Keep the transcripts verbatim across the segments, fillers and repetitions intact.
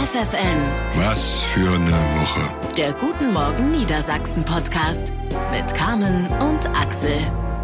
F F N. Was für eine Woche. Der Guten Morgen Niedersachsen Podcast mit Carmen und Axel.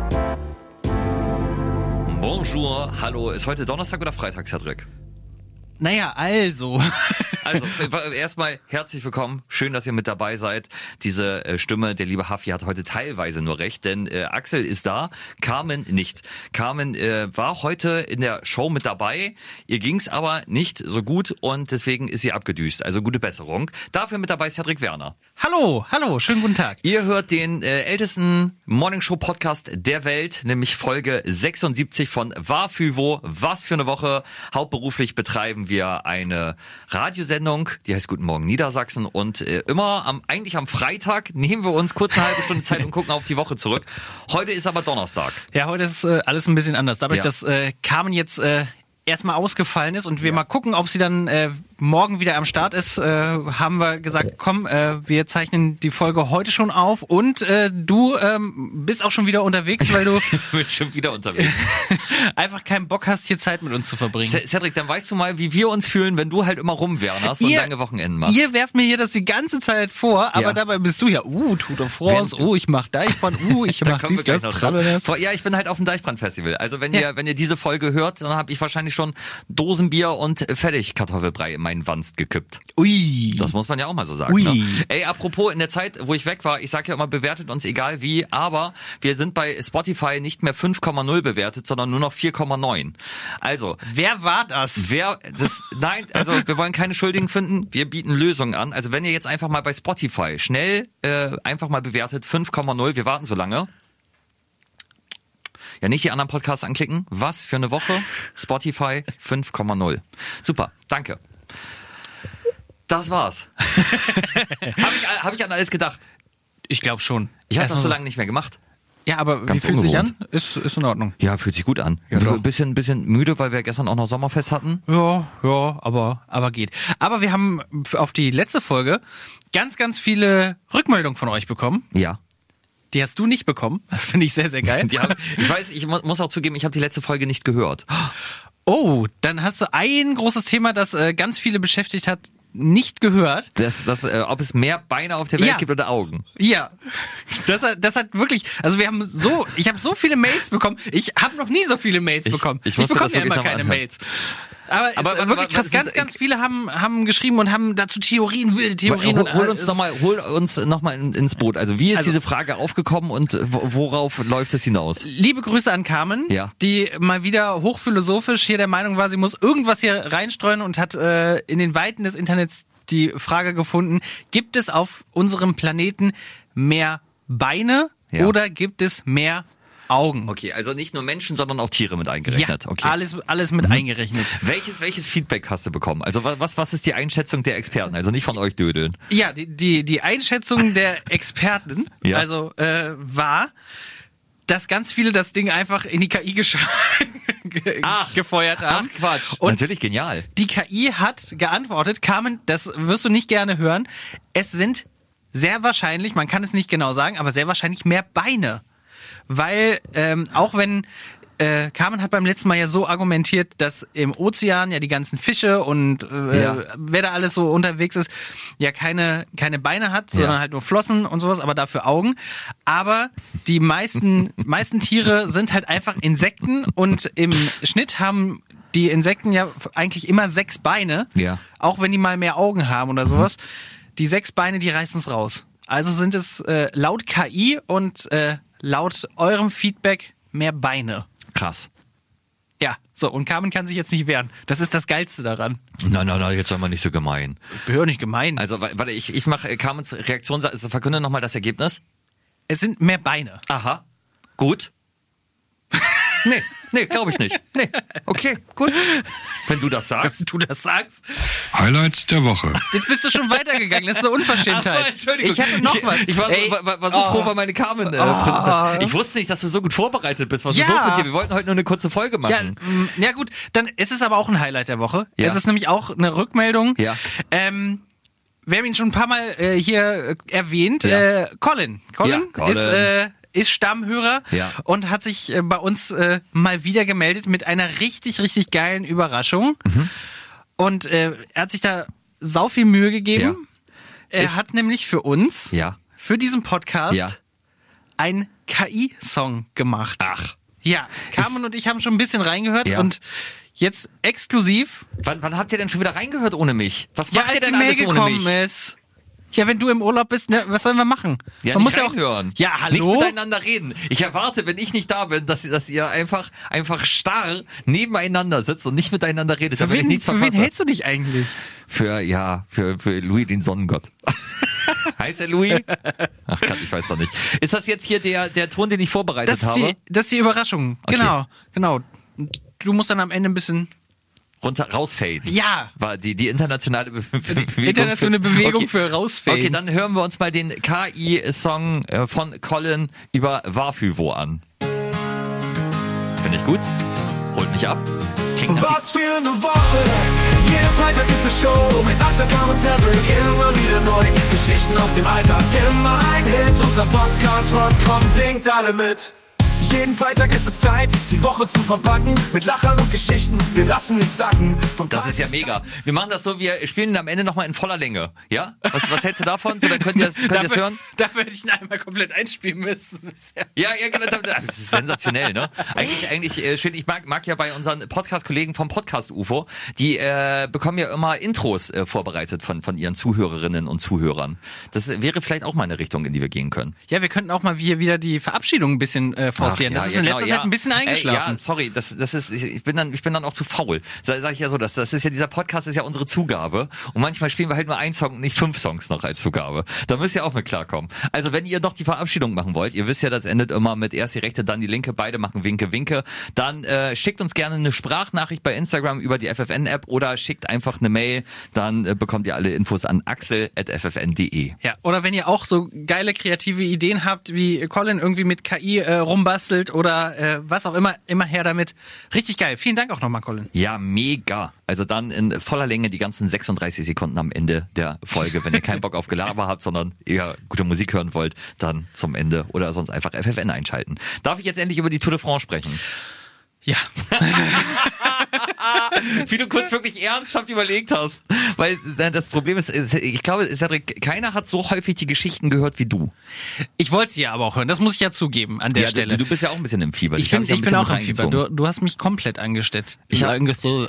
Bonjour, hallo. Ist heute Donnerstag oder Freitag, Cedric? Naja, also. Also, erstmal herzlich willkommen. Schön, dass ihr mit dabei seid. Diese äh, Stimme, der liebe Haffi, hat heute teilweise nur recht, denn äh, Axel ist da, Carmen nicht. Carmen äh, war heute in der Show mit dabei. Ihr ging's aber nicht so gut und deswegen ist sie abgedüst. Also gute Besserung. Dafür mit dabei Cedric Werner. Hallo, hallo, schönen guten Tag. Ihr hört den äh, ältesten Morningshow-Podcast der Welt, nämlich Folge sechsundsiebzig von Warfüvo. Was für eine Woche. Hauptberuflich betreiben wir eine Radiosendung, die heißt Guten Morgen Niedersachsen und äh, immer am eigentlich am Freitag nehmen wir uns kurz eine halbe Stunde Zeit und gucken auf die Woche zurück. Heute ist aber Donnerstag. Ja, heute ist äh, alles ein bisschen anders. Dadurch, Ja. dass äh, Carmen jetzt äh, erstmal ausgefallen ist und wir Ja. mal gucken, ob sie dann äh, morgen wieder am Start ist, äh, haben wir gesagt, komm, äh, wir zeichnen die Folge heute schon auf und äh, du ähm, bist auch schon wieder unterwegs, weil du Ich bin schon wieder unterwegs. einfach keinen Bock hast, hier Zeit mit uns zu verbringen. C- Cedric, dann weißt du mal, wie wir uns fühlen, wenn du halt immer rumwernerst und Ihr- lange Wochenenden machst. Ihr werft mir hier das die ganze Zeit vor, aber Ja. dabei bist du ja, uh, Tour de France, Wenn- uh, ich mach Deichbrand, uh, ich Da mach kommen wir dies, gleich das, noch Tralala. drauf. Ja, ich bin halt auf dem Deichbrand-Festival. Also wenn Ja. ihr wenn ihr diese Folge hört, dann habe ich wahrscheinlich schon Dosenbier und Fertigkartoffelbrei in meinen Wanst gekippt. Ui. Das muss man ja auch mal so sagen. Ui. Ne? Ey, apropos, in der Zeit, wo ich weg war, ich sage ja immer, bewertet uns egal wie, aber wir sind bei Spotify nicht mehr fünf Komma null bewertet, sondern nur noch vier Komma neun. Also, Wer war das? wer das, nein, also wir wollen keine Schuldigen finden, wir bieten Lösungen an. Also wenn ihr jetzt einfach mal bei Spotify schnell äh, einfach mal bewertet, fünf Komma null, wir warten so lange. Ja, nicht die anderen Podcasts anklicken. Was für eine Woche? Spotify fünf Komma null. Super, danke. Das war's. Habe ich, hab ich an alles gedacht. Ich glaube schon. Ich habe Erst das so mal lange nicht mehr gemacht. Ja, aber Ganz wie fühlt es sich an? ungewohnt. Ist, ist in Ordnung. Ja, fühlt sich gut an. Ja, Ein doch. bisschen, bisschen müde, weil wir gestern auch noch Sommerfest hatten. Ja, ja, aber, aber geht. Aber wir haben f- auf die letzte Folge ganz, ganz viele Rückmeldungen von euch bekommen. Ja. Die hast du nicht bekommen. Das finde ich sehr, sehr geil. Die haben, ich weiß, ich mu- muss auch zugeben, ich habe die letzte Folge nicht gehört. Oh, dann hast du ein großes Thema, das äh, ganz viele beschäftigt hat, nicht gehört. Das, das, äh, ob es mehr Beine auf der Welt Ja. gibt oder Augen. Ja, das hat, das hat wirklich, also wir haben so, ich habe so viele Mails bekommen. Ich habe noch nie so viele Mails Ich- bekommen. ich muss mir bekomme das ja wirklich immer noch mal keine anhören. Mails. Aber, es Aber ist warte, wirklich warte, krass, was ganz, sind- ganz viele haben, haben geschrieben und haben dazu Theorien, wilde Theorien. Hol, und hol alles. uns noch mal, hol uns noch mal in, ins Boot. Also wie ist Also- diese Frage aufgekommen und wo- worauf läuft es hinaus? Liebe Grüße an Carmen, Ja. die mal wieder hochphilosophisch hier der Meinung war, sie muss irgendwas hier reinstreuen und hat äh, in den Weiten des Internets die Frage gefunden, gibt es auf unserem Planeten mehr Beine Ja. oder gibt es mehr Augen? Okay, also nicht nur Menschen, sondern auch Tiere mit Ja, eingerechnet. Okay. alles, alles mit eingerechnet. Welches, welches Feedback hast du bekommen? Also wa- was, was ist die Einschätzung der Experten? Also nicht von euch Dödeln. Ja, die, die, die Einschätzung der Experten Ja. also äh, war, dass ganz viele das Ding einfach in die K I gesch- ge Ach. gefeuert haben. Ach Quatsch. Und Natürlich genial. die K I hat geantwortet, Carmen, das wirst du nicht gerne hören, es sind sehr wahrscheinlich, man kann es nicht genau sagen, aber sehr wahrscheinlich mehr Beine. Weil ähm, auch wenn äh, Carmen hat beim letzten Mal ja so argumentiert, dass im Ozean ja die ganzen Fische und äh, Ja. wer da alles so unterwegs ist, ja keine keine Beine hat, sondern Ja. halt nur Flossen und sowas, aber dafür Augen. Aber die meisten meisten Tiere sind halt einfach Insekten und im Schnitt haben die Insekten ja eigentlich immer sechs Beine, Ja. auch wenn die mal mehr Augen haben oder sowas. Die sechs Beine, die reißen es raus. Also sind es äh, laut K I und äh, laut eurem Feedback mehr Beine. Krass. Ja, so, und Carmen kann sich jetzt nicht wehren. Das ist das Geilste daran. Nein, nein, nein, jetzt sei mal nicht so gemein. Ich bin ja nicht gemein. Also wa- warte, ich, ich mache Carmens Reaktion, also verkünde nochmal das Ergebnis. Es sind mehr Beine. Aha. Gut. Nee, nee, glaube ich nicht. Nee, okay, gut. Wenn du das sagst. Du das sagst. Highlights der Woche. Jetzt bist du schon weitergegangen. Das ist eine Unverschämtheit. Entschuldigung. Ich hatte noch ich, was. Ich war, Ey, war, war, war so oh. froh bei meine Carmen-Präsentation. Ich wusste nicht, dass du so gut vorbereitet bist. Was Ja. ist los mit dir? Wir wollten heute nur eine kurze Folge Ja, machen. m, ja gut, dann ist es aber auch ein Highlight der Woche. Ja. Es ist nämlich auch eine Rückmeldung. Ja. Ähm, wir haben ihn schon ein paar Mal äh, hier äh, erwähnt. Ja. Äh, Colin. Colin, Ja, Colin. ist äh, ist Stammhörer Ja. und hat sich äh, bei uns äh, mal wieder gemeldet mit einer richtig, richtig geilen Überraschung. Mhm. Und äh, er hat sich da sau viel Mühe gegeben. Ja. Er Ist- hat nämlich für uns, Ja. für diesen Podcast, Ja. einen K I-Song gemacht. Ach. Ja, Carmen und ich haben schon ein bisschen reingehört Ja. und jetzt exklusiv, Wann, wann habt ihr denn schon wieder reingehört ohne mich? Was ja, macht ihr als die denn Mail alles ohne gekommen mich? ist. Ja, wenn du im Urlaub bist, ne, was sollen wir machen? Ja, Man nicht muss ja reinhören. auch, ja, Nicht hallo? miteinander reden. Ich erwarte, wenn ich nicht da bin, dass, dass ihr einfach, einfach starr nebeneinander sitzt und nicht miteinander redet, Für damit ich wen, nichts für wen verpasse. hältst du dich eigentlich? Für, ja, für, für Louis, den Sonnengott. Heißt er Louis? Ach Gott, ich weiß doch nicht. Ist das jetzt hier der, der Ton, den ich vorbereitet Das ist habe? die, das ist die Überraschung. Okay. Genau, genau. Und du musst dann am Ende ein bisschen, Runter, rausfaden. Ja. War die, die internationale Be Bewegung. internationale für, Bewegung okay. für rausfaden. Okay, dann hören wir uns mal den K I-Song äh, von Colin über Wafüvo an. Finde ich gut. Holt mich ab. Klingt nach Was für eine Woche! Jeden Freitag ist eine Show mit Axel, Carmen und Cedric. Immer wieder neu, Geschichten aus dem Alltag. Immer ein Hit, unser Podcast Rock, komm, singt alle mit. Jeden Freitag ist es Zeit, die Woche zu verpacken. Mit Lachern und Geschichten, wir lassen nichts sacken. Vom Das ist ja mega. Wir machen das so, wir spielen ihn am Ende nochmal in voller Länge. Ja? Was, was hältst du davon? So, dann könnt ihr es könnt ihr es hören? Dafür hätte ich ihn einmal komplett einspielen müssen bisher. Ja, ja, genau. Das ist sensationell, ne? Eigentlich, eigentlich äh, schön. Ich mag, mag ja bei unseren Podcast-Kollegen vom Podcast U F O, die äh, bekommen ja immer Intros äh, vorbereitet von von ihren Zuhörerinnen und Zuhörern. Das wäre vielleicht auch mal eine Richtung, in die wir gehen können. Ja, wir könnten auch mal hier wieder die Verabschiedung ein bisschen äh, forcieren. Ach, das ja, ist ja, in genau, letzter ja. Zeit ein bisschen eingeschlafen. Ey, ja, sorry, das, das ist, ich, ich bin dann, ich bin dann auch zu faul. Sag, sag ich ja so, das, das ist ja, dieser Podcast ist ja unsere Zugabe. Und manchmal spielen wir halt nur einen Song und nicht fünf Songs noch als Zugabe. Da müsst ihr auch mit klarkommen. Also wenn ihr noch die Verabschiedung machen wollt, ihr wisst ja, das endet immer mit erst die rechte, dann die linke, beide machen Winke, Winke. Dann äh, schickt uns gerne eine Sprachnachricht bei Instagram über die F F N-App oder schickt einfach eine Mail, dann äh, bekommt ihr alle Infos an axel at f f n punkt d e. Ja, oder wenn ihr auch so geile kreative Ideen habt, wie Colin irgendwie mit K I äh, rumbastelt oder äh, was auch immer, immer her damit. Richtig geil. Vielen Dank auch nochmal, Colin. Ja, mega. Also dann in voller Länge die ganzen sechsunddreißig Sekunden am Ende der Folge. Wenn ihr keinen Bock auf Gelaber habt, sondern eher gute Musik hören wollt, dann zum Ende oder sonst einfach F F N einschalten. Darf ich jetzt endlich über die Tour de France sprechen? Ja. Wie du kurz wirklich ernsthaft überlegt hast. Weil äh, das Problem ist, ich glaube, Cedric, keiner hat so häufig die Geschichten gehört wie du. Ich wollte sie ja aber auch hören. Das muss ich ja zugeben an der Ja, Stelle. du, du bist ja auch ein bisschen im Fieber. ich Dich hab bin, ja ein ich bin bisschen auch mit im Fieber. reingezogen. Du, du hast mich komplett angesteckt. Ich hab- so,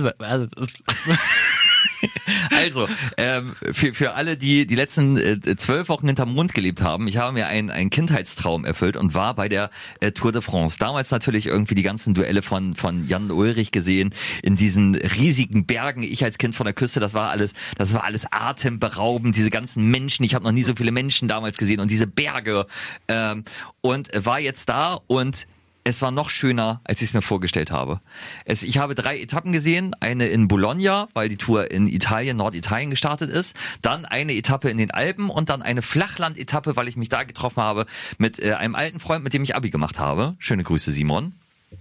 Also, ähm, für, für alle, die die letzten äh, zwölf Wochen hinterm Mond gelebt haben, ich habe mir einen, einen Kindheitstraum erfüllt und war bei der äh, Tour de France. Damals natürlich irgendwie die ganzen Duelle von von Jan Ullrich gesehen, in diesen riesigen Bergen. Ich als Kind von der Küste, das war alles, das war alles atemberaubend, diese ganzen Menschen. Ich habe noch nie so viele Menschen damals gesehen und diese Berge. Ähm, und war jetzt da und es war noch schöner, als ich es mir vorgestellt habe. Es, ich habe drei Etappen gesehen. Eine in Bologna, weil die Tour in Italien, Norditalien gestartet ist. Dann eine Etappe in den Alpen und dann eine Flachland-Etappe, weil ich mich da getroffen habe mit äh, einem alten Freund, mit dem ich Abi gemacht habe. Schöne Grüße, Simon.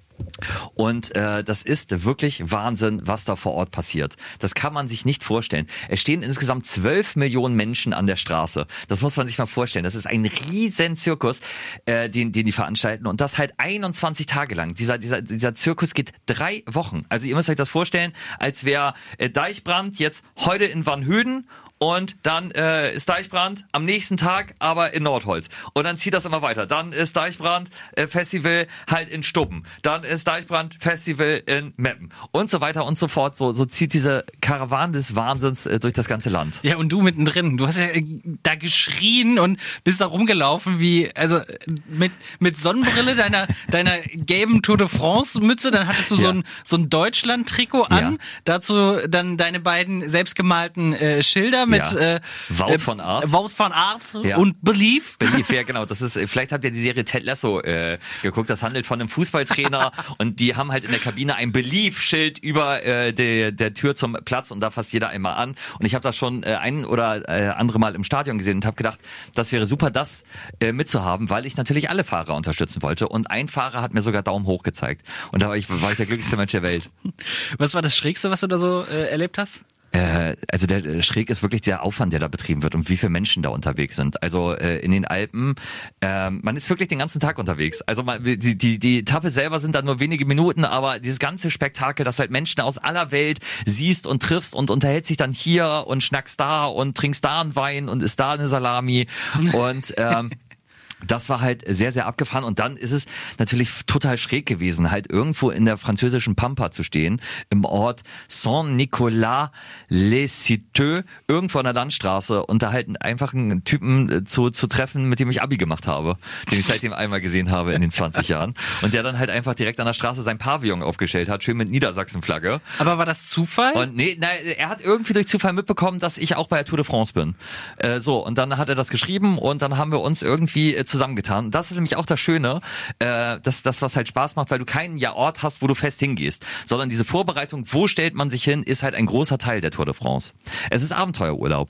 Und äh, das ist wirklich Wahnsinn, was da vor Ort passiert. Das kann man sich nicht vorstellen. Es stehen insgesamt zwölf Millionen Menschen an der Straße. Das muss man sich mal vorstellen. Das ist ein riesen Zirkus, äh, den, den die veranstalten. Und das halt einundzwanzig Tage lang. Dieser, dieser, dieser Zirkus geht drei Wochen. Also ihr müsst euch das vorstellen, als wäre äh, Deichbrand jetzt heute in Vanhöden. Und dann äh, ist Deichbrand am nächsten Tag aber in Nordholz. Und dann zieht das immer weiter. Dann ist Deichbrand äh, Festival halt in Stuppen. Dann ist Deichbrand Festival in Meppen. Und so weiter und so fort. So, so zieht diese Karawane des Wahnsinns äh, durch das ganze Land. Ja, und du mittendrin. Du hast ja äh, da geschrien und bist da rumgelaufen wie, also äh, mit mit Sonnenbrille, deiner deiner gelben Tour de France Mütze. Dann hattest du Ja. so ein so ein Deutschland-Trikot an. Ja. Dazu dann deine beiden selbstgemalten äh, Schilder mit Ja. äh, Wout van Aert. äh, Wout van Aert Ja. und Belief. Belief, ja genau. Das ist, vielleicht habt ihr die Serie Ted Lasso äh, geguckt. Das handelt von einem Fußballtrainer und die haben halt in der Kabine ein Belief-Schild über äh, der, der Tür zum Platz und da fasst jeder einmal an. Und ich habe das schon äh, ein oder äh, andere Mal im Stadion gesehen und habe gedacht, das wäre super, das äh, mitzuhaben, weil ich natürlich alle Fahrer unterstützen wollte. Und ein Fahrer hat mir sogar Daumen hoch gezeigt. Und da war ich, war ich der glücklichste Mensch der Welt. Was war das Schrägste, was du da so äh, erlebt hast? Äh, also der schräg ist wirklich der Aufwand, der da betrieben wird und wie viele Menschen da unterwegs sind. Also äh, in den Alpen, äh, man ist wirklich den ganzen Tag unterwegs. Also man, die, die, die Etappe selber sind dann nur wenige Minuten, aber dieses ganze Spektakel, dass du halt Menschen aus aller Welt siehst und triffst und unterhältst dich dann hier und schnackst da und trinkst da einen Wein und isst da eine Salami und ähm, das war halt sehr, sehr abgefahren und dann ist es natürlich total schräg gewesen, halt irgendwo in der französischen Pampa zu stehen, im Ort Saint-Nicolas-les-Citeaux, irgendwo an der Landstraße und da halt einfach einen Typen zu, zu treffen, mit dem ich Abi gemacht habe, den ich seitdem einmal gesehen habe in den zwanzig Jahren und der dann halt einfach direkt an der Straße sein Pavillon aufgestellt hat, schön mit Niedersachsen-Flagge. Aber war das Zufall? Und nee, na, er hat irgendwie durch Zufall mitbekommen, dass ich auch bei der Tour de France bin. Äh, so, und dann hat er das geschrieben und dann haben wir uns irgendwie äh, zusammengetan. Und das ist nämlich auch das Schöne, äh, dass das, was halt Spaß macht, weil du keinen ja Ort hast, wo du fest hingehst, sondern diese Vorbereitung, wo stellt man sich hin, ist halt ein großer Teil der Tour de France. Es ist Abenteuerurlaub.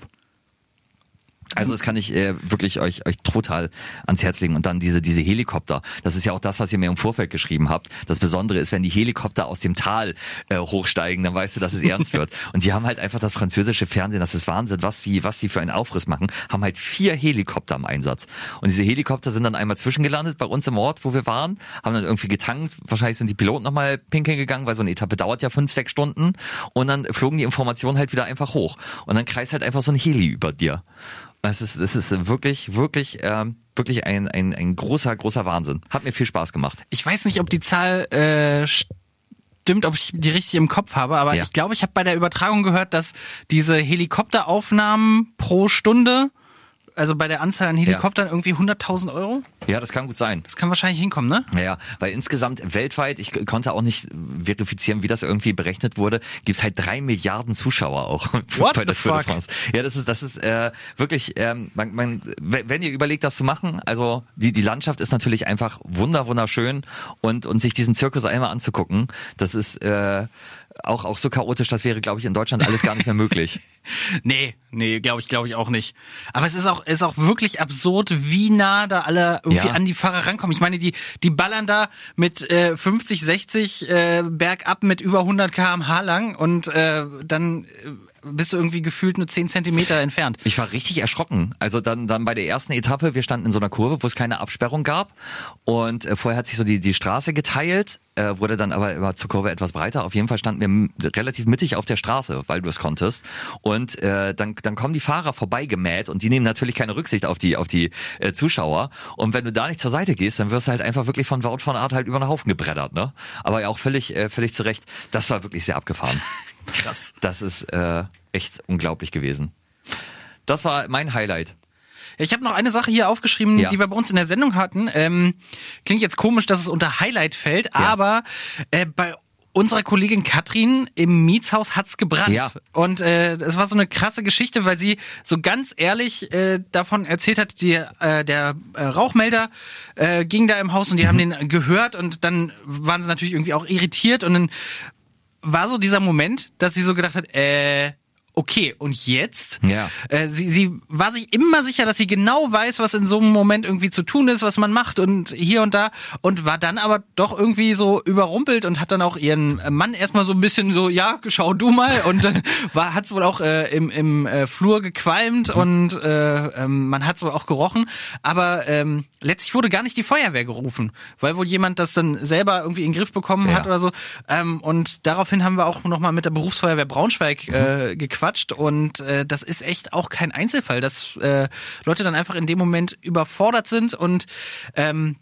Also das kann ich äh, wirklich euch euch total ans Herz legen. Und dann diese diese Helikopter. Das ist ja auch das, was ihr mir im Vorfeld geschrieben habt. Das Besondere ist, wenn die Helikopter aus dem Tal äh, hochsteigen, dann weißt du, dass es ernst wird. Und die haben halt einfach das französische Fernsehen, das ist Wahnsinn, was die was die für einen Aufriss machen, haben halt vier Helikopter im Einsatz. Und diese Helikopter sind dann einmal zwischengelandet bei uns im Ort, wo wir waren, haben dann irgendwie getankt. Wahrscheinlich sind die Piloten nochmal pinkeln gegangen, weil so eine Etappe dauert ja fünf, sechs Stunden. Und dann flogen die Informationen halt wieder einfach hoch. Und dann kreist halt einfach so ein Heli über dir. Es ist, es ist wirklich, wirklich, ähm, wirklich ein, ein, ein großer, großer Wahnsinn. Hat mir viel Spaß gemacht. Ich weiß nicht, ob die Zahl äh, stimmt, ob ich die richtig im Kopf habe, aber Ja. ich glaube, ich habe bei der Übertragung gehört, dass diese Helikopteraufnahmen pro Stunde, also bei der Anzahl an Helikoptern, irgendwie hunderttausend Euro? Ja, das kann gut sein. Das kann wahrscheinlich hinkommen, ne? Naja, weil insgesamt weltweit, ich konnte auch nicht verifizieren, wie das irgendwie berechnet wurde, gibt's halt drei Milliarden Zuschauer auch What bei der the Tour de fuck? France. Ja, das ist, das ist äh, wirklich, ähm, man, man, wenn ihr überlegt, das zu machen, also die, die Landschaft ist natürlich einfach wunder, wunderschön und, und sich diesen Zirkus einmal anzugucken, das ist äh, auch, auch so chaotisch, das wäre, glaube ich, in Deutschland alles gar nicht mehr möglich. Nee, nee, glaube ich, glaube ich auch nicht. Aber es ist auch, ist auch wirklich absurd, wie nah da alle irgendwie Ja. an die Fahrer rankommen. Ich meine, die, die ballern da mit äh, fünfzig, sechzig äh, bergab mit über hundert Kilometer pro Stunde lang und äh, dann äh, bist du irgendwie gefühlt nur zehn Zentimeter entfernt. Ich war richtig erschrocken. Also dann, dann bei der ersten Etappe, wir standen in so einer Kurve, wo es keine Absperrung gab und äh, vorher hat sich so die, die Straße geteilt, äh, wurde dann aber immer zur Kurve etwas breiter. Auf jeden Fall standen wir m- relativ mittig auf der Straße, weil du es konntest. Und äh, dann, dann kommen die Fahrer vorbeigemäht und die nehmen natürlich keine Rücksicht auf die, auf die äh, Zuschauer. Und wenn du da nicht zur Seite gehst, dann wirst du halt einfach wirklich von Wout von Aert halt über den Haufen gebreddert, ne? Aber ja auch völlig, äh, völlig zu Recht. Das war wirklich sehr abgefahren. Krass. Das ist äh, echt unglaublich gewesen. Das war mein Highlight. Ich habe noch eine Sache hier aufgeschrieben, Ja. die wir bei uns in der Sendung hatten. Ähm, klingt jetzt komisch, dass es unter Highlight fällt, aber äh, bei unserer Kollegin Katrin im Mietshaus hat's gebrannt. Ja. Und äh, es war so eine krasse Geschichte, weil sie so ganz ehrlich äh, davon erzählt hat, die, äh, der äh, Rauchmelder äh, ging da im Haus und die haben den gehört und dann waren sie natürlich irgendwie auch irritiert und dann war so dieser Moment, dass sie so gedacht hat, äh, okay, und jetzt? Ja. Äh, sie, sie war sich immer sicher, dass sie genau weiß, was in so einem Moment irgendwie zu tun ist, was man macht und hier und da und war dann aber doch irgendwie so überrumpelt und hat dann auch ihren Mann erstmal so ein bisschen so, ja, schau du mal und dann war hat's wohl auch äh, im, im äh, Flur gequalmt und äh, ähm, man hat's wohl auch gerochen, aber ähm, letztlich wurde gar nicht die Feuerwehr gerufen, weil wohl jemand das dann selber irgendwie in den Griff bekommen Ja. hat oder so ähm, und daraufhin haben wir auch nochmal mit der Berufsfeuerwehr Braunschweig äh, gequatscht und äh, das ist echt auch kein Einzelfall, dass äh, Leute dann einfach in dem Moment überfordert sind und ähm,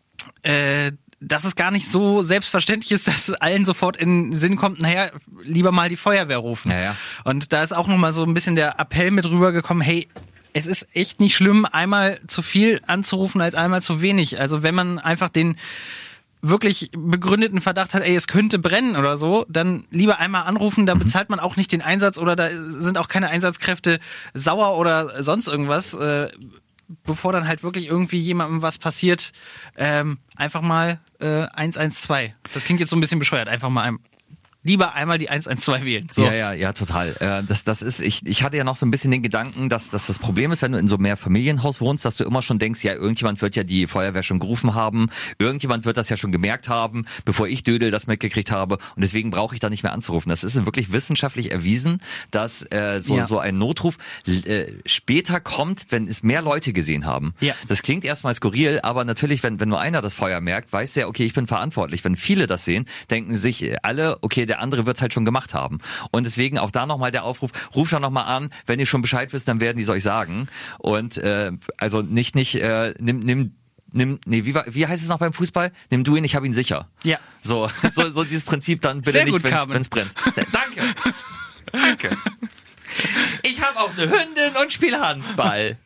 äh, dass es gar nicht so selbstverständlich ist, dass allen sofort in den Sinn kommt, naja, lieber mal die Feuerwehr rufen. Ja, ja. Und da ist auch nochmal so ein bisschen der Appell mit rübergekommen, hey, es ist echt nicht schlimm, einmal zu viel anzurufen als einmal zu wenig. Also wenn man einfach den wirklich begründeten Verdacht hat, ey, es könnte brennen oder so, dann lieber einmal anrufen, da bezahlt man auch nicht den Einsatz oder da sind auch keine Einsatzkräfte sauer oder sonst irgendwas, äh, bevor dann halt wirklich irgendwie jemandem was passiert, ähm, einfach mal äh, eins eins zwei. Das klingt jetzt so ein bisschen bescheuert, einfach mal ein, lieber einmal die eins eins zwei wählen. So. Ja, ja, ja, total. Äh, das, das ist, ich, ich hatte ja noch so ein bisschen den Gedanken, dass, dass das Problem ist, wenn du in so mehr Familienhaus wohnst, dass du immer schon denkst, ja, irgendjemand wird ja die Feuerwehr schon gerufen haben, irgendjemand wird das ja schon gemerkt haben, bevor ich Dödel das mitgekriegt habe und deswegen brauche ich da nicht mehr anzurufen. Das ist wirklich wissenschaftlich erwiesen, dass äh, so, ja. so ein Notruf äh, später kommt, wenn es mehr Leute gesehen haben. Ja. Das klingt erstmal skurril, aber natürlich, wenn, wenn nur einer das Feuer merkt, weiß er, okay, ich bin verantwortlich. Wenn viele das sehen, denken sich alle, okay, der andere wird es halt schon gemacht haben. Und deswegen auch da nochmal der Aufruf, ruft doch nochmal an, wenn ihr schon Bescheid wisst, dann werden die es euch sagen. Und äh, also nicht, nicht, äh, nimm, nimm Nimm, nee, wie, war, wie heißt es noch beim Fußball? Nimm du ihn, ich hab ihn sicher. Ja. So, so, so dieses Prinzip dann bitte Sehr nicht, gut, wenn es brennt. Danke. Danke. Ich habe auch eine Hündin und spiele Handball.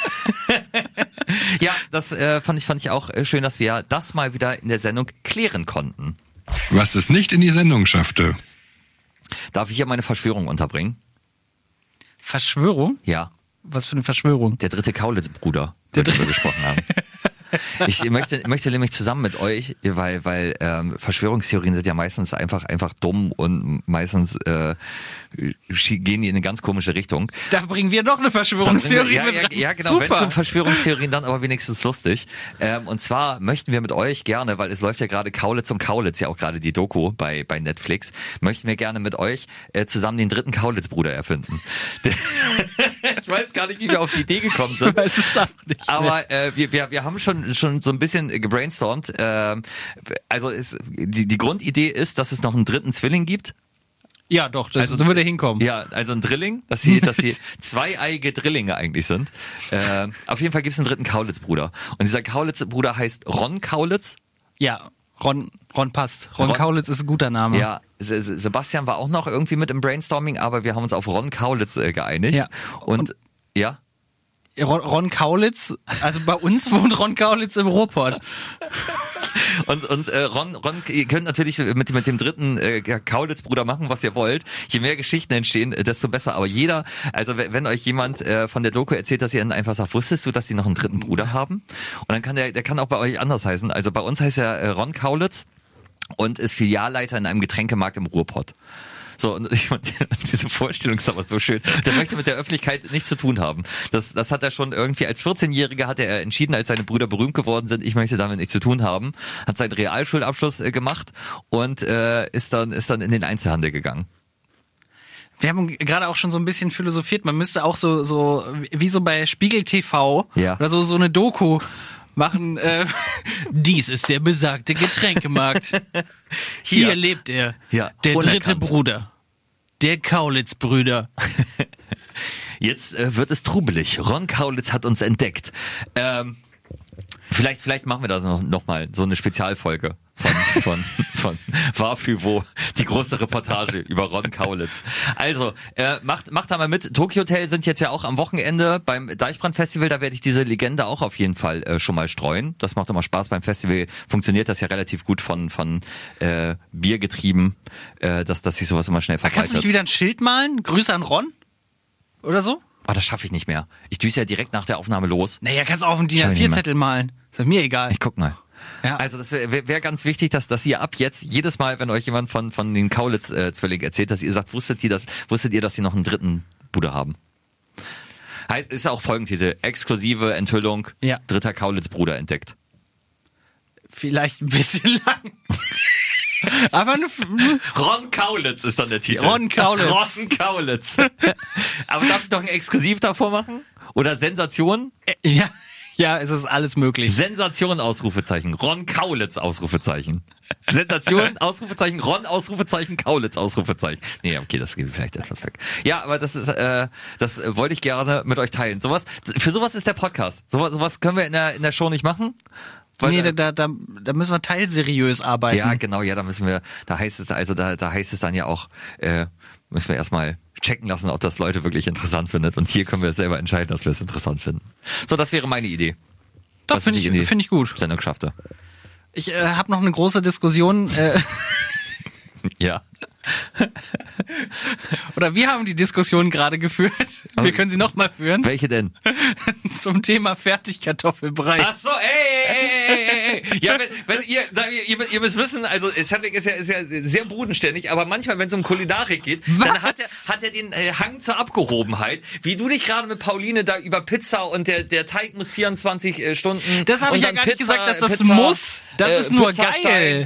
Ja, das äh, fand ich fand ich auch äh, schön, dass wir das mal wieder in der Sendung klären konnten. Was es nicht in die Sendung schaffte. Darf ich hier meine Verschwörung unterbringen? Verschwörung? Ja. Was für eine Verschwörung? Der dritte Kaulitz-Bruder, über den wir gesprochen haben. Ich möchte, möchte nämlich zusammen mit euch, weil, weil ähm, Verschwörungstheorien sind ja meistens einfach einfach dumm und meistens äh, gehen die in eine ganz komische Richtung. Da bringen wir noch eine Verschwörungstheorie ja, mit ja, rein. ja, genau, Super. wenn schon Verschwörungstheorien, dann aber wenigstens lustig. Ähm, und zwar möchten wir mit euch gerne, weil es läuft ja gerade Kaulitz um Kaulitz, ja auch gerade die Doku bei bei Netflix, möchten wir gerne mit euch äh, zusammen den dritten Kaulitz-Bruder erfinden. Ich weiß gar nicht, wie wir auf die Idee gekommen sind. Ich weiß es auch nicht. Aber äh, wir, wir, wir haben schon schon so ein bisschen gebrainstormt. Ähm, also ist, die, die Grundidee ist, dass es noch einen dritten Zwilling gibt. Ja, doch, das Also- so würde hinkommen. Ja, also ein Drilling, dass sie, dass sie zweieige Drillinge eigentlich sind. Äh, auf jeden Fall gibt es einen dritten Kaulitz-Bruder. Und dieser Kaulitz-Bruder heißt Ron Kaulitz. Ja, Ron, Ron passt. Ron, Ron- Kaulitz ist ein guter Name. Ja, Se- Se- Sebastian war auch noch irgendwie mit im Brainstorming, aber wir haben uns auf Ron Kaulitz äh, geeinigt. Ja. Und, Und- ja. Ron, Ron Kaulitz, also bei uns wohnt Ron Kaulitz im Ruhrpott. Und, und äh, Ron, Ron, ihr könnt natürlich mit, mit dem dritten äh, Kaulitz-Bruder machen, was ihr wollt. Je mehr Geschichten entstehen, desto besser. Aber jeder, also wenn, wenn euch jemand äh, von der Doku erzählt, dass ihr dann einfach sagt, wusstest du, dass sie noch einen dritten Bruder haben? Und dann kann der, der kann auch bei euch anders heißen. Also bei uns heißt er äh, Ron Kaulitz und ist Filialleiter in einem Getränkemarkt im Ruhrpott. So, und ich, diese Vorstellung ist aber so schön. Der möchte mit der Öffentlichkeit nichts zu tun haben. Das, das hat er schon irgendwie, als vierzehnjähriger hat er entschieden, als seine Brüder berühmt geworden sind, ich möchte damit nichts zu tun haben, hat seinen Realschulabschluss äh, gemacht und äh, ist dann, ist dann in den Einzelhandel gegangen. Wir haben gerade auch schon so ein bisschen philosophiert. Man müsste auch so, so wie so bei Spiegel T V Ja. oder so, so eine Doku machen. Äh, dies ist der besagte Getränkemarkt. Hier, Hier. lebt er. Ja, Der dritte unerkannt. Bruder. Der Kaulitz-Brüder. Jetzt äh, wird es trubelig. Ron Kaulitz hat uns entdeckt. Ähm, vielleicht, vielleicht machen wir da noch, noch mal so eine Spezialfolge von, von, von Warfüvo, die große Reportage über Ron Kaulitz. Also, äh, macht, macht da mal mit. Tokyo Hotel sind jetzt ja auch am Wochenende beim Deichbrand-Festival, da werde ich diese Legende auch auf jeden Fall äh, schon mal streuen. Das macht immer Spaß beim Festival. Funktioniert das ja relativ gut von, von äh, Bier getrieben, äh, dass, dass sich sowas immer schnell Da kannst du verbreitet. nicht wieder ein Schild malen? Grüße an Ron? Oder so? Ah, das schaffe ich nicht mehr. Ich düse ja direkt nach der Aufnahme los. Naja, kannst du auch auf einen DIN Schau A ich vier nicht mehr. Zettel malen. Ist doch mir egal. Ich guck mal. Ja. Also das wäre wär, wär ganz wichtig, dass, dass ihr ab jetzt jedes Mal, wenn euch jemand von, von den Kaulitz-Zwillingen erzählt, dass ihr sagt, wusstet ihr, das, wusstet ihr, dass sie noch einen dritten Bruder haben? Heißt, ist auch Folgentitel. Exklusive Enthüllung. Ja. Dritter Kaulitz-Bruder entdeckt. Vielleicht ein bisschen lang. Aber eine, Ron Kaulitz ist dann der Titel. Ron Kaulitz. Ron Kaulitz. Aber darf ich noch ein Exklusiv davor machen? Oder Sensation? ja, ja, es ist alles möglich. Sensation, Ausrufezeichen. Ron Kaulitz, Ausrufezeichen. Sensation, Ausrufezeichen. Ron, Ausrufezeichen. Kaulitz, Ausrufezeichen. Nee, okay, das geht vielleicht etwas weg. Ja, aber das ist, äh, das äh, wollte ich gerne mit euch teilen. Sowas, für sowas ist der Podcast. Sowas, sowas können wir in der, in der Show nicht machen. Weil, Nee, äh, da, da, da müssen wir teilseriös arbeiten. ja, genau, ja, da müssen wir, da heißt es, also da, da heißt es dann ja auch, äh, müssen wir erstmal checken lassen, ob das Leute wirklich interessant findet. Und hier können wir selber entscheiden, dass wir es interessant finden. So, das wäre meine Idee. Doch, was finde ich ich, in die find ich gut. Sendung schaffte. Ich äh, habe noch eine große Diskussion. Äh, Ja. Oder wir haben die Diskussion gerade geführt. Wir können sie nochmal führen. Welche denn? Zum Thema Fertigkartoffelbrei. Ach so, ey, ey, ey, ey, ey. Ja, wenn, wenn ihr, da, ihr, ihr müsst wissen, also Cedric ist ja, ist ja sehr bodenständig, aber manchmal, wenn es um Kulinarik geht, Was? dann hat er, hat er den äh, Hang zur Abgehobenheit. Wie du dich gerade mit Pauline da über Pizza und der, der Teig muss vierundzwanzig äh, Stunden. Das habe und ich ja dann gar nicht Pizza, gesagt, dass das Pizza, muss. Das äh, ist nur Pizzastein. geil.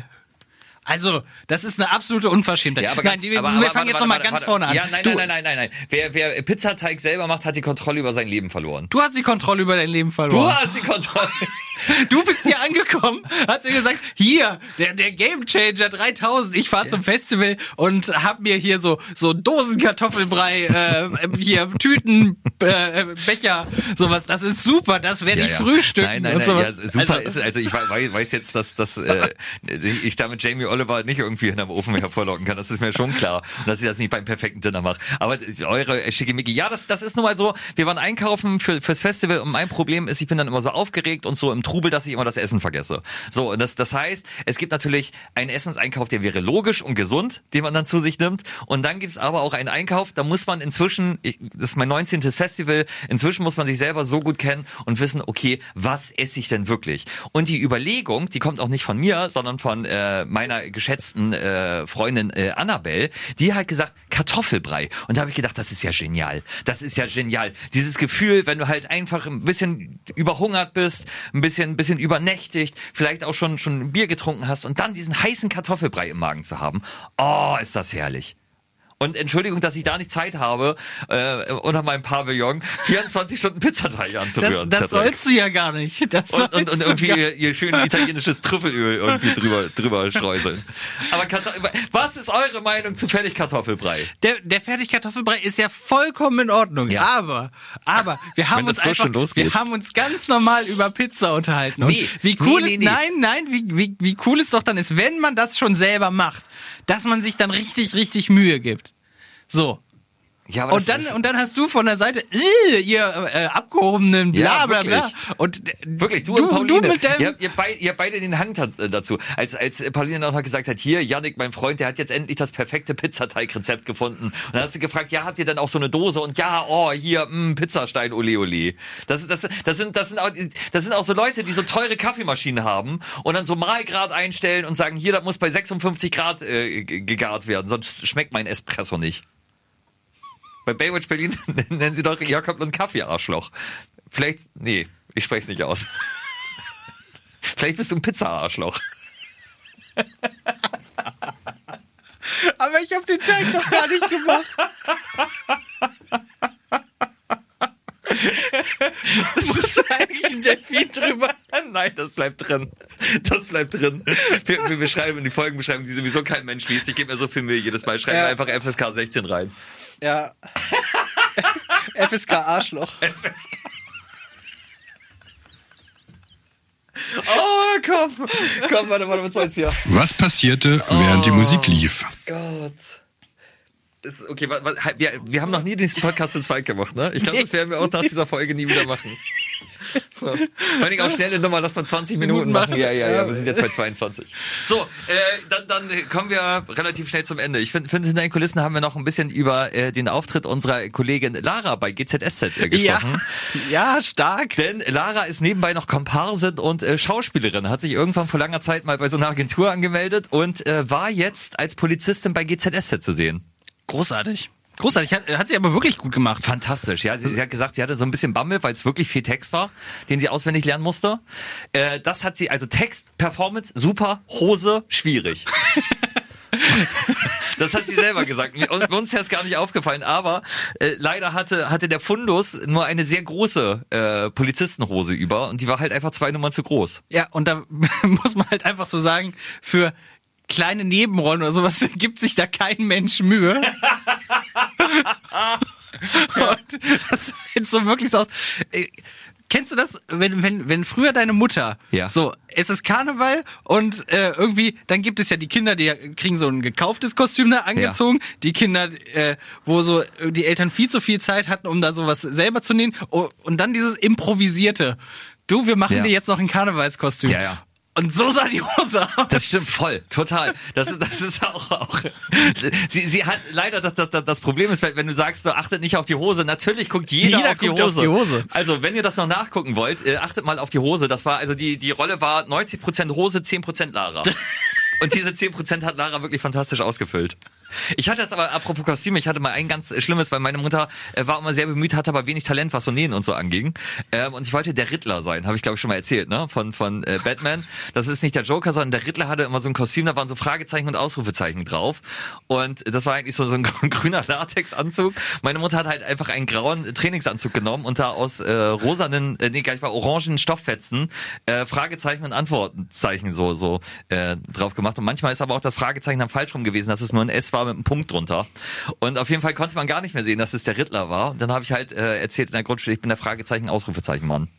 Also, das ist eine absolute Unverschämtheit. Ja, aber nein, ganz, die, wir aber, wir aber, fangen warte, jetzt warte, nochmal warte, ganz warte. vorne an. Ja, nein, du, nein, nein, nein, nein, nein. Wer, wer Pizzateig selber macht, hat die Kontrolle über sein Leben verloren. Du hast die Kontrolle über dein Leben Du verloren. hast die Kontrolle. Du bist hier angekommen, hast dir gesagt, hier, der, der Game Changer dreitausend, ich fahr zum Festival und hab mir hier so, so Dosen Kartoffelbrei, äh, hier Tüten, äh, Becher, sowas, das ist super, das werde ich frühstücken. Nein, nein, und nein, sowas. ja, super also, ist, also ich weiß, weiß jetzt, dass, dass äh, ich damit Jamie Oliver nicht irgendwie hinterm Ofen hervorlocken kann, das ist mir schon klar, und dass ich das nicht beim perfekten Dinner mache. Aber eure Schickimicki, ja, das, das ist nun mal so, wir waren einkaufen für, fürs Festival und mein Problem ist, ich bin dann immer so aufgeregt und so im Trubel, dass ich immer das Essen vergesse. So, und das, das heißt, es gibt natürlich einen Essenseinkauf, der wäre logisch und gesund, den man dann zu sich nimmt. Und dann gibt's aber auch einen Einkauf, da muss man inzwischen, ich, das ist mein neunzehntes Festival, inzwischen muss man sich selber so gut kennen und wissen, okay, was esse ich denn wirklich? Und die Überlegung, die kommt auch nicht von mir, sondern von äh, meiner geschätzten äh, Freundin äh, Annabelle, die hat gesagt, Kartoffelbrei. Und da habe ich gedacht, das ist ja genial. Das ist ja genial. Dieses Gefühl, wenn du halt einfach ein bisschen überhungert bist, ein bisschen, ein bisschen übernächtigt, vielleicht auch schon, schon ein Bier getrunken hast und dann diesen heißen Kartoffelbrei im Magen zu haben. Oh, ist das herrlich. Und Entschuldigung, dass ich da nicht Zeit habe, äh, unter meinem Pavillon vierundzwanzig Stunden Pizzateig anzurühren. das, das sollst du ja gar nicht. Das und, und, und sollst irgendwie du gar- ihr, ihr schön italienisches Trüffelöl irgendwie drüber, drüber streuseln. Aber Kartoffel, was ist eure Meinung zu Fertigkartoffelbrei? Der, der Fertigkartoffelbrei ist ja vollkommen in Ordnung. Ja. Aber, aber, wir haben Wenn uns das so einfach, schon losgeht. wir haben uns ganz normal über Pizza unterhalten. Und Nee, wie cool nee, ist, nee, nee. nein, nein, wie, wie, wie cool es doch dann ist, wenn man das schon selber macht, dass man sich dann richtig, richtig Mühe gibt. So. Ja, aber Und das dann, ist, und dann hast du von der Seite, äh, ihr äh, abgehobenen bla Ja, bla bla. wirklich. Und äh, Wirklich, du, du, und Pauline, du mit deinem, ihr, ihr, beid, ihr beide den Hang tat- äh, dazu. Als, als Pauline auch noch gesagt hat, hier, Yannick, mein Freund, der hat jetzt endlich das perfekte Pizzateigrezept gefunden. Und dann hast du gefragt, ja, habt ihr denn auch so eine Dose? Und ja, oh, hier, mh, Pizzastein, ole, ole. Das, das, das, sind, das, sind auch, das sind auch so Leute, die so teure Kaffeemaschinen haben und dann so Mahlgrad einstellen und sagen, hier, das muss bei sechsundfünfzig Grad äh, g- gegart werden, sonst schmeckt mein Espresso nicht. Bei Baywatch Berlin nennen sie doch Jakob und Kaffee-Arschloch. Vielleicht, nee, ich spreche es nicht aus. Vielleicht bist du ein Pizza-Arschloch. aber ich habe den Teig doch gar nicht gemacht. Das ist eigentlich ein Delfin drüber. Nein, das bleibt drin. Das bleibt drin. Wir, wir beschreiben in die Folgenbeschreibung, die sowieso kein Mensch liest. Ich gebe mir so viel Mühe jedes Mal. Schreiben wir Ja. einfach F S K sechzehn rein. Ja. F S K Arschloch. Oh, komm. Komm, warte, warte, was soll's hier? Was passierte, während die Musik lief? Gott. Das ist, okay, wa- wa- wir, wir haben noch nie diesen Podcast zu zweit gemacht, ne? Ich glaube, das werden wir auch nach dieser Folge nie wieder machen. So. Vor allem auch schnelle Nummer, lass mal zwanzig Minuten machen. Ja, ja, ja, wir sind jetzt bei zweiundzwanzig. So, äh, dann, dann kommen wir relativ schnell zum Ende. Ich finde, find, hinter den Kulissen haben wir noch ein bisschen über äh, den Auftritt unserer Kollegin Lara bei G Z S Z äh, gesprochen. Ja, ja, stark. Denn Lara ist nebenbei noch Komparsin und äh, Schauspielerin, hat sich irgendwann vor langer Zeit mal bei so einer Agentur angemeldet und äh, war jetzt als Polizistin bei G Z S Z zu sehen. Großartig. Großartig. Hat, hat sie aber wirklich gut gemacht. Fantastisch, ja. Sie, sie hat gesagt, sie hatte so ein bisschen Bammel, weil es wirklich viel Text war, den sie auswendig lernen musste. Äh, das hat sie, also Text, Performance, super, Hose, schwierig. Das hat sie selber gesagt. Und uns wäre es gar nicht aufgefallen, aber äh, leider hatte hatte der Fundus nur eine sehr große äh, Polizistenhose über und die war halt einfach zwei Nummern zu groß. Ja, und da muss man halt einfach so sagen, für kleine Nebenrollen oder sowas gibt sich da kein Mensch Mühe. Und das sieht so wirklich so aus. Äh, Kennst du das, wenn, wenn, wenn früher deine Mutter, Ja. so, es ist Karneval und äh, irgendwie, dann gibt es ja die Kinder, die kriegen so ein gekauftes Kostüm da angezogen, die Kinder, äh, wo so die Eltern viel zu viel Zeit hatten, um da sowas selber zu nähen, oh, und dann dieses Improvisierte. Du, wir machen Ja. dir jetzt noch ein Karnevalskostüm. Ja, ja. Und so sah die Hose aus. Das stimmt voll, total. Das ist, das ist auch, auch sie, sie hat leider das, das, das Problem ist, wenn du sagst, du achtet nicht auf die Hose, natürlich guckt jeder, Jeder auf, die guckt Hose. auf die Hose. Also, wenn ihr das noch nachgucken wollt, äh, achtet mal auf die Hose. Das war, also die, die Rolle war neunzig Prozent Hose, zehn Prozent Lara. Und diese zehn Prozent hat Lara wirklich fantastisch ausgefüllt. Ich hatte das aber, apropos Kostüme, ich hatte mal ein ganz schlimmes, weil meine Mutter äh, war immer sehr bemüht, hatte aber wenig Talent, was so Nähen und so anging. Ähm, und ich wollte der Riddler sein, habe ich glaube ich schon mal erzählt, ne? Von von äh, Batman. Das ist nicht der Joker, sondern der Riddler hatte immer so ein Kostüm, da waren so Fragezeichen und Ausrufezeichen drauf. Und das war eigentlich so, so ein grüner Latexanzug. Meine Mutter hat halt einfach einen grauen Trainingsanzug genommen und da aus äh, rosanen, äh, nee, gar nicht mal orangen Stofffetzen äh, Fragezeichen und Antwortzeichen so so äh, drauf gemacht. Und manchmal ist aber auch das Fragezeichen dann falsch rum gewesen, dass es nur ein S war mit einem Punkt drunter. Und auf jeden Fall konnte man gar nicht mehr sehen, dass es der Riddler war. Und dann habe ich halt äh, erzählt in der Grundschule, ich bin der Fragezeichen, Ausrufezeichen Mann.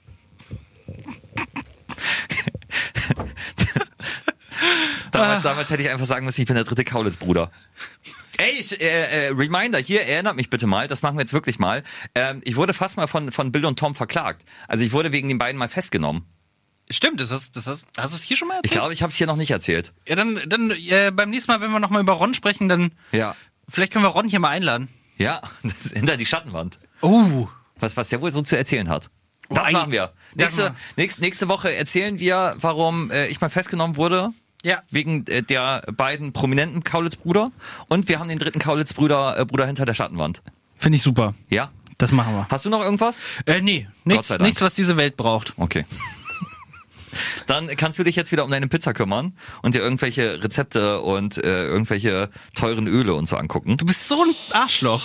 damals, damals hätte ich einfach sagen müssen, ich bin der dritte Kaulitz-Bruder. Ey, ich, äh, äh, Reminder, hier, erinnert mich bitte mal, das machen wir jetzt wirklich mal. Ähm, ich wurde fast mal von, von Bill und Tom verklagt. Also ich wurde wegen den beiden mal festgenommen. Stimmt, das ist, das ist, hast du es hier schon mal erzählt? Ich glaube, ich habe es hier noch nicht erzählt. Ja, dann, dann äh, beim nächsten Mal, wenn wir nochmal über Ron sprechen, dann Ja. vielleicht können wir Ron hier mal einladen. Ja, das ist hinter die Schattenwand. Oh. Was, was der wohl so zu erzählen hat. Das Oh, machen wir. das Nächste, machen nächste, nächste Woche erzählen wir, warum äh, ich mal festgenommen wurde. Ja. Wegen äh, der beiden prominenten Kaulitz-Brüder. Und wir haben den dritten Kaulitz-Bruder äh, Bruder hinter der Schattenwand. Finde ich super. Ja? Das machen wir. Hast du noch irgendwas? Äh, nee. Gott Nichts, sei Dank. nichts, was diese Welt braucht. Okay. Dann kannst du dich jetzt wieder um deine Pizza kümmern und dir irgendwelche Rezepte und äh, irgendwelche teuren Öle und so angucken. Du bist so ein Arschloch.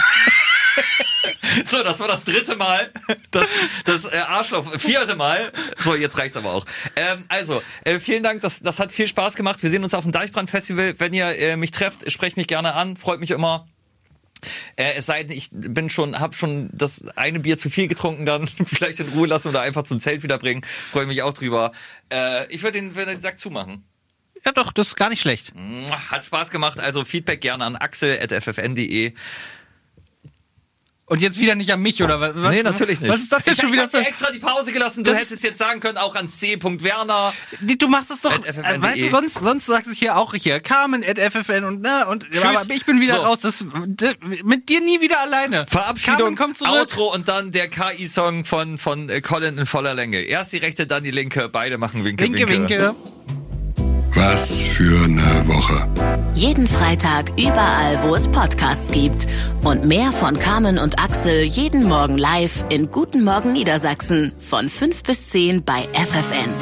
So, das war das dritte Mal. Das, das äh, Arschloch, vierte Mal. So, jetzt reicht's aber auch. Ähm, also, äh, vielen Dank, das, das hat viel Spaß gemacht. Wir sehen uns auf dem Deichbrand-Festival. Wenn ihr äh, mich trefft, sprecht mich gerne an. Freut mich immer. Äh, es sei denn, ich bin schon, hab schon das eine Bier zu viel getrunken, dann vielleicht in Ruhe lassen oder einfach zum Zelt wiederbringen. Freue mich auch drüber. Äh, ich würde den, würd den Sack zumachen. Ja doch, das ist gar nicht schlecht. Hat Spaß gemacht. Also Feedback gerne an axel at f f n punkt d e. Und jetzt wieder nicht an mich, oder was? was Nee, natürlich nicht. Was ist das jetzt ich, schon ich wieder hab dir für... extra die Pause gelassen. Du Das- hättest jetzt sagen können, auch an c. Werner. Die- Du machst es doch, At f f n punkt d e. äh, weißt du, sonst, sonst sagst du hier auch hier, Carmen at F F N und, na, und, Tschüss. aber ich bin wieder So. raus, das, d- mit dir nie wieder alleine. Verabschiedung, Carmen, komm zurück. Outro und dann der K I-Song von, von äh, Colin in voller Länge. Erst die rechte, dann die linke. Beide machen Winke, Winke, winke. Was für eine Woche. Jeden Freitag überall, wo es Podcasts gibt. Und mehr von Carmen und Axel jeden Morgen live in Guten Morgen Niedersachsen von fünf bis zehn bei F F N.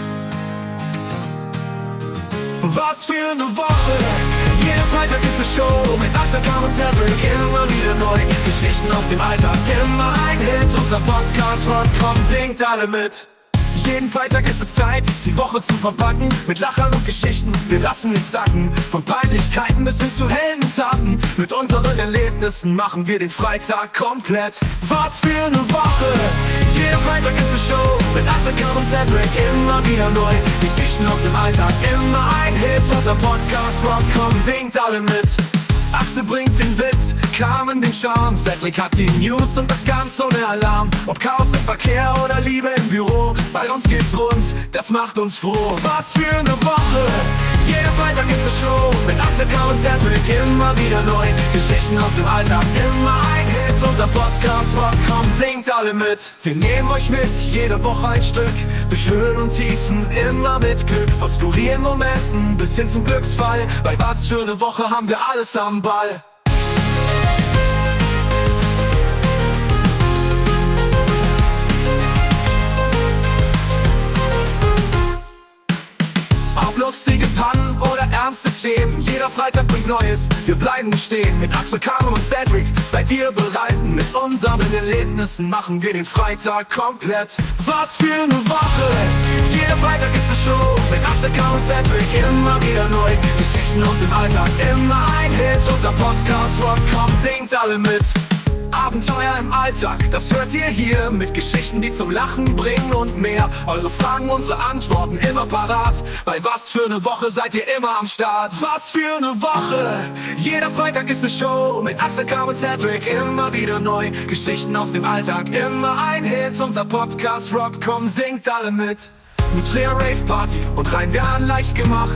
Was für eine Woche! Jeden Freitag ist eine Show mit Axel, Carmen und Cedric. Immer wieder neu, Geschichten aus dem Alltag. Immer ein Hit, unser Podcast Rockcom singt alle mit. Jeden Freitag ist es Zeit, die Woche zu verpacken mit Lachern und Geschichten. Wir lassen nichts sacken, von Peinlichkeiten bis hin zu Heldentaten. Mit unseren Erlebnissen machen wir den Freitag komplett. Was für eine Woche! Jeder Freitag ist eine Show mit Axel, Carmen und Cedric. Immer wieder neu, Geschichten aus dem Alltag. Immer ein Hit, unser Podcast Rockcom singt alle mit. Axel bringt den Witz, Carmen den Charme, Cedric hat die News und das Ganze ohne Alarm. Ob Chaos im Verkehr oder Liebe im Büro, bei uns geht's rund, das macht uns froh. Was für eine Woche! Jeder Freitag ist eine Show mit Axel, Carmen und Cedric. Immer wieder neu, Geschichten aus dem Alltag. Immer ein Hit, unser Podcast Rockcom singt alle mit. Wir nehmen euch mit, jede Woche ein Stück, durch Höhen und Tiefen, immer mit Glück. Von skurrilen Momenten bis hin zum Glücksfall. Bei was für eine Woche haben wir alles am Ball. Ob lustige Pannen oder ernste Themen, jeder Freitag bringt Neues, wir bleiben stehen. Mit Axel, Carmen und Cedric, seid ihr bereit? Mit unseren Erlebnissen machen wir den Freitag komplett. Was für eine Woche! Jeder Freitag ist eine Show mit Axel, Carmen und Cedric. Immer wieder neu, Geschichten aus dem Alltag. Immer ein Hit, unser Podcast Rockcom singt alle mit. Abenteuer im Alltag, das hört ihr hier. Mit Geschichten, die zum Lachen bringen und mehr. Eure Fragen, unsere Antworten immer parat. Bei was für eine Woche seid ihr immer am Start. Was für eine Woche! Jeder Freitag ist eine Show mit Axel, Carmen und Cedric. Immer wieder neu, Geschichten aus dem Alltag. Immer ein Hit, unser Podcast Rockcom singt alle mit. Nutria Rave Party und rein werden leicht gemacht.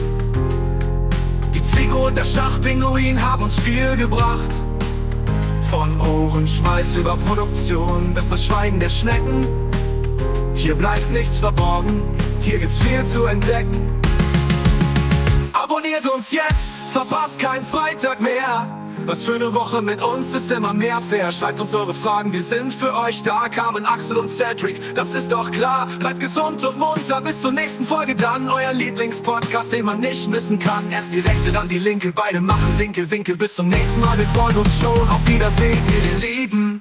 Die Zwingo und der Schachpinguin haben uns viel gebracht. Von Ohrenschmalz über Produktion bis das Schweigen der Schnecken. Hier bleibt nichts verborgen, hier gibt's viel zu entdecken. Abonniert uns jetzt, verpasst keinen Freitag mehr. Was für eine Woche mit uns ist immer mehr fair. Schreibt uns eure Fragen, wir sind für euch da. Carmen, Axel und Cedric, das ist doch klar. Bleibt gesund und munter, bis zur nächsten Folge dann. Euer Lieblingspodcast, den man nicht missen kann. Erst die rechte, dann die linke, beide machen Winkel, Winkel. Bis zum nächsten Mal, wir freuen uns schon. Auf Wiedersehen, ihr Lieben.